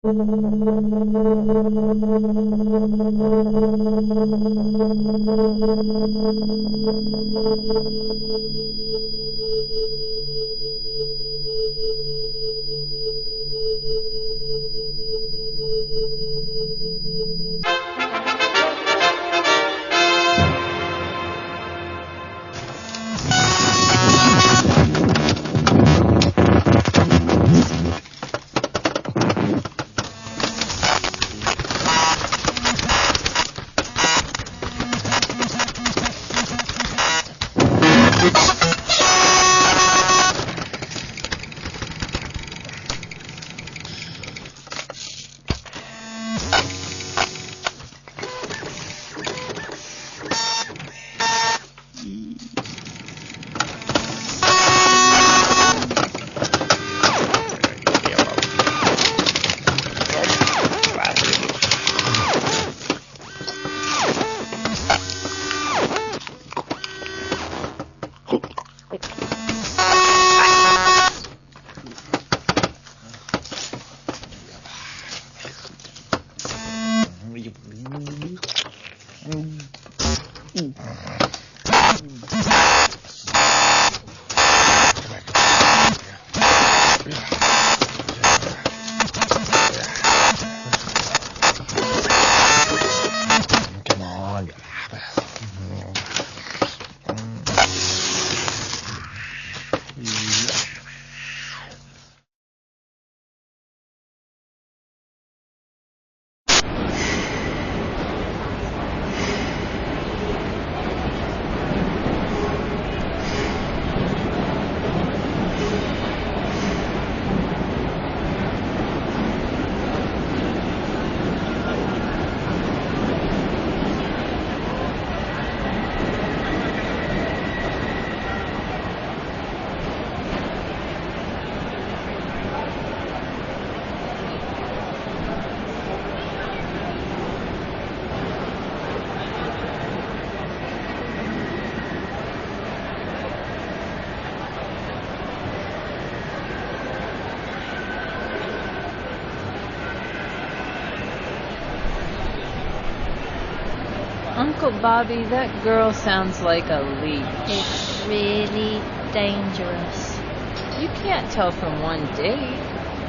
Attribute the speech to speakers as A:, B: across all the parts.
A: Uncle Bobby, that girl sounds like a leech.
B: It's really dangerous.
A: You can't tell from one date.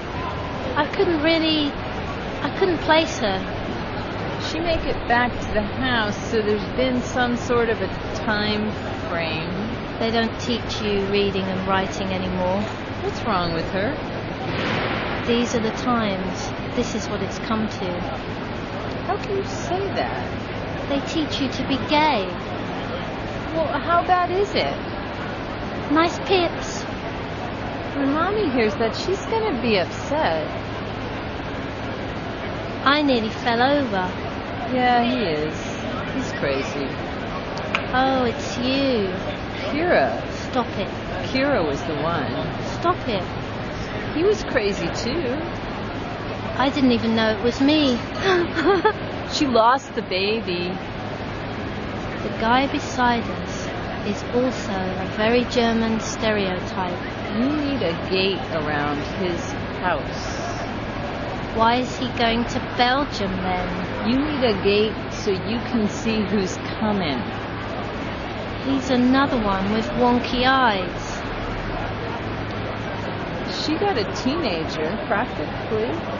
B: I couldn't place her.
A: She may get back to the house, so there's been some sort of a time frame.
B: They don't teach you reading and writing anymore.
A: What's wrong with her?
B: These are the times. This is what it's come to.
A: How can you say that?
B: They teach you to be gay.
A: Well, how bad is it?
B: Nice pips.
A: When Mommy hears that, she's gonna be upset.
B: I nearly fell over.
A: Yeah, he is. He's crazy.
B: Oh, it's you.
A: Kira.
B: Stop it.
A: Kira was the one.
B: Stop it.
A: He was crazy too.
B: I didn't even know it was me.
A: She lost the baby.
B: The guy beside us is also a very German stereotype.
A: You need a gate around his house.
B: Why is he going to Belgium then?
A: You need a gate so you can see who's coming.
B: He's another one with wonky eyes.
A: She got a teenager, practically.